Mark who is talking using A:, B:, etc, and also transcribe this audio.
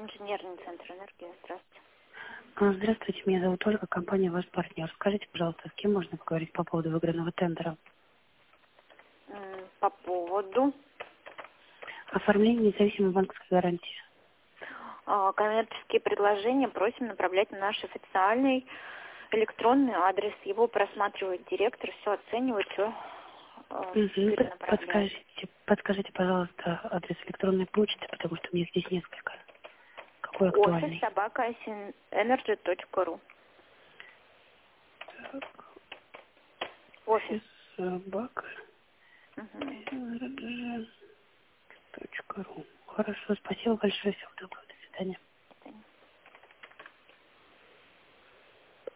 A: Инженерный центр энергии. Здравствуйте.
B: Здравствуйте, меня зовут Ольга, компания «Ваш партнер». Скажите, пожалуйста, с кем можно поговорить по поводу выигранного тендера?
A: По поводу
B: Оформление независимой банковской гарантии.
A: коммерческие предложения просим направлять на наш официальный электронный адрес. Его просматривает директор, все оценивает, все перенаправляет.
B: Подскажите, пожалуйста, адрес электронной почты, потому что у меня здесь несколько. Какой актуальный?
A: office@energy.ru. Офис.
B: Собака. Ру. Хорошо, спасибо большое, всего доброго, до свидания.